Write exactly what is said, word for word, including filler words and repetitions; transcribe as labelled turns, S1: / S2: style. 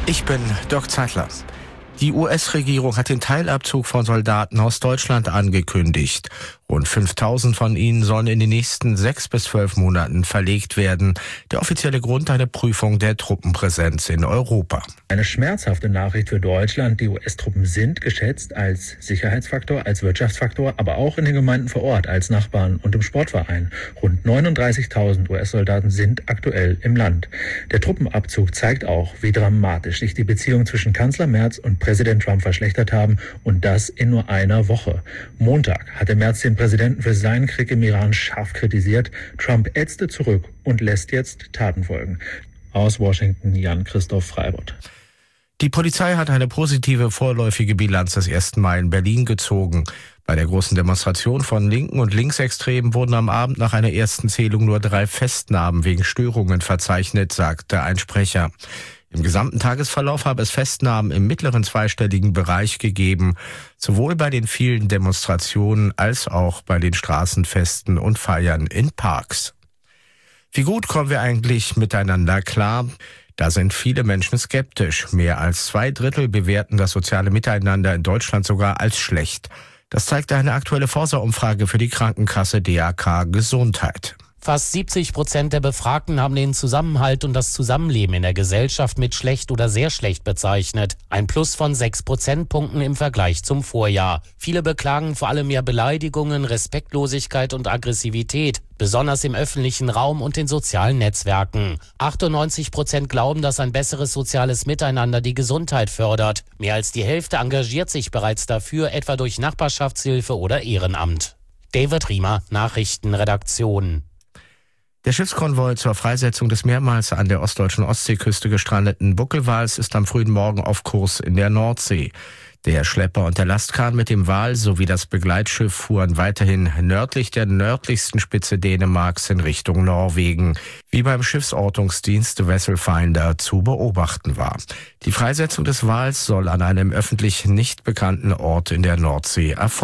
S1: Ich bin Dirk Zeitler. Die U S-Regierung hat den Teilabzug von Soldaten aus Deutschland angekündigt. Rund fünftausend von ihnen sollen in den nächsten sechs bis zwölf Monaten verlegt werden. Der offizielle Grund: eine Prüfung der Truppenpräsenz in Europa.
S2: Eine schmerzhafte Nachricht für Deutschland. Die U S-Truppen sind geschätzt als Sicherheitsfaktor, als Wirtschaftsfaktor, aber auch in den Gemeinden vor Ort, als Nachbarn und im Sportverein. Rund neununddreißigtausend U S-Soldaten sind aktuell im Land. Der Truppenabzug zeigt auch, wie dramatisch sich die Beziehungen zwischen Kanzler Merz und Präsident Trump verschlechtert haben, und das in nur einer Woche. Montag hatte Merz den Präsidenten für seinen Krieg im Iran scharf kritisiert. Trump ätzte zurück und lässt jetzt Taten folgen. Aus Washington, Jan-Christoph Freibott.
S1: Die Polizei hat eine positive vorläufige Bilanz des ersten Mai in Berlin gezogen. Bei der großen Demonstration von Linken und Linksextremen wurden am Abend nach einer ersten Zählung nur drei Festnahmen wegen Störungen verzeichnet, sagte ein Sprecher. Im gesamten Tagesverlauf habe es Festnahmen im mittleren zweistelligen Bereich gegeben, sowohl bei den vielen Demonstrationen als auch bei den Straßenfesten und Feiern in Parks. Wie gut kommen wir eigentlich miteinander klar? Da sind viele Menschen skeptisch. Mehr als zwei Drittel bewerten das soziale Miteinander in Deutschland sogar als schlecht. Das zeigte eine aktuelle Forsa-Umfrage für die Krankenkasse D A K Gesundheit.
S3: Fast siebzig Prozent der Befragten haben den Zusammenhalt und das Zusammenleben in der Gesellschaft mit schlecht oder sehr schlecht bezeichnet. Ein Plus von sechs Prozentpunkten im Vergleich zum Vorjahr. Viele beklagen vor allem mehr Beleidigungen, Respektlosigkeit und Aggressivität, besonders im öffentlichen Raum und in sozialen Netzwerken. achtundneunzig Prozent glauben, dass ein besseres soziales Miteinander die Gesundheit fördert. Mehr als die Hälfte engagiert sich bereits dafür, etwa durch Nachbarschaftshilfe oder Ehrenamt. David Riemer, Nachrichtenredaktion.
S1: Der Schiffskonvoi zur Freisetzung des mehrmals an der ostdeutschen Ostseeküste gestrandeten Buckelwals ist am frühen Morgen auf Kurs in der Nordsee. Der Schlepper und der Lastkahn mit dem Wal sowie das Begleitschiff fuhren weiterhin nördlich der nördlichsten Spitze Dänemarks in Richtung Norwegen, wie beim Schiffsortungsdienst Vesselfinder zu beobachten war. Die Freisetzung des Wals soll an einem öffentlich nicht bekannten Ort in der Nordsee erfolgen.